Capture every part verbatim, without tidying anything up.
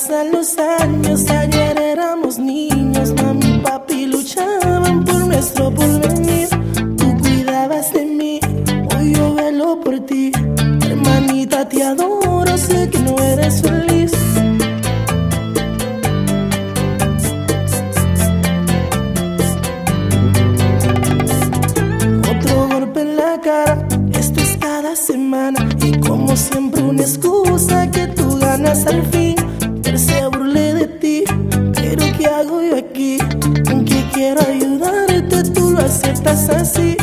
pasan los años, ayer éramos niños, mami y papi luchaban por nuestro porvenir. Tú cuidabas de mí, hoy yo velo por ti. Hermanita, te adoro, sé que no eres feliz. Otro golpe en la cara, esto es cada semana. Y como siempre una excusa que tú ganas al fin. Él se burle de ti, pero ¿qué hago yo aquí? Aunque quiero ayudarte, tú lo aceptas así.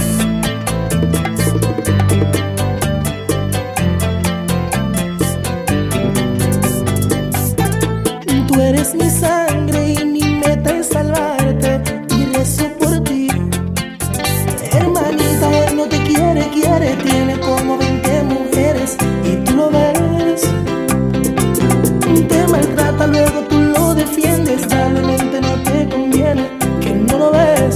Tú eres mi sangre y mi meta es salvarte, y rezo por ti. Hermanita, él no te quiere, quiere, tiene como veinte mujeres y tú lo ves. Te maltrata, luego tú lo defiendes, realmente no te conviene, que no lo ves.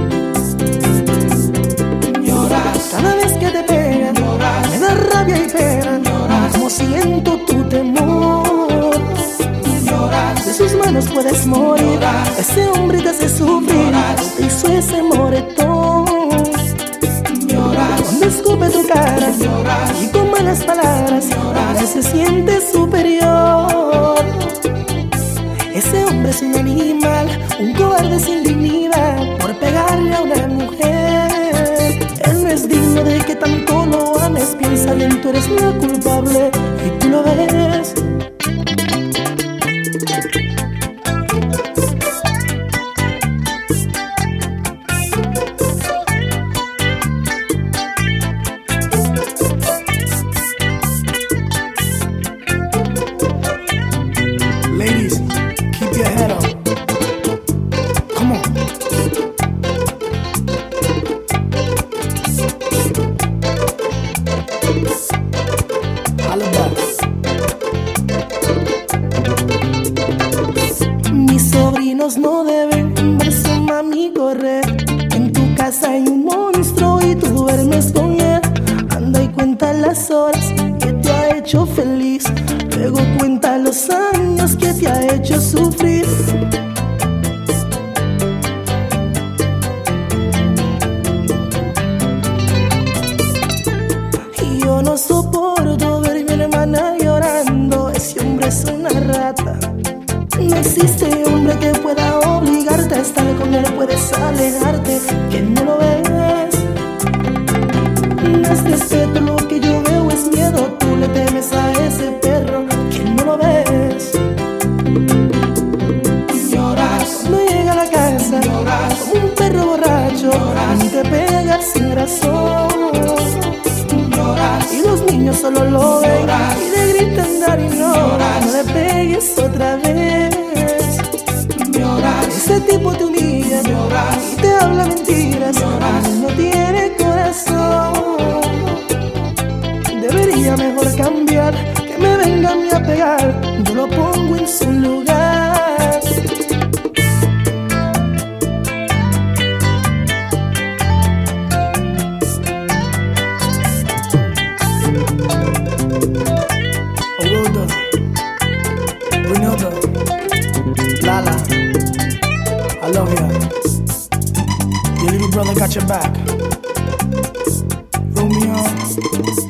Lloras cada vez que te pegan, lloras, me da rabia y pena, lloras, como siento tu temor. Lloras, de sus manos puedes morir, lloras, ese hombre te hace sufrir, lloras, te hizo ese moretón. Lloras, cuando escupe tu cara, lloras, y con malas palabras, lloras, él se siente superior. Ese hombre es un animal, un cobarde sin dignidad, por pegarle a una mujer. Él no es digno de que tanto lo ames, piensa bien, tú eres la culpable y tú lo ves. Ladies, keep your head up. Come on. Holla back. Mis sobrinos no deben ver su mami correr. En tu casa hay un monstruo y tú duermes con él. Anda y cuenta las horas que te ha hecho feliz. Luego cuenta los años que te ha hecho sufrir. Y yo no soporto ver a mi hermana llorando. Ese hombre es una rata. No existe hombre que pueda obligarte a estar con él. Puedes alejarte, que no lo ves. No es respeto, lo que yo veo es miedo. Tú le temes a ese perro, que no lo ves. Lloras, no llega a la casa, lloras, como un perro borracho, lloras, y te pegas sin razón. Lloras, y los niños solo lo ven, lloras, y le gritan dar y no, lloras, no le pegues otra vez. Lloras, ese tipo te humilla, lloras, y te habla mentiras, lloras, no tiene corazón. Debería mejor cambiar, que me venga a mí a pegar, yo lo pongo en su lugar. Owilda, Renilda, Lala, I love ya. Your little brother got your back. Romeo.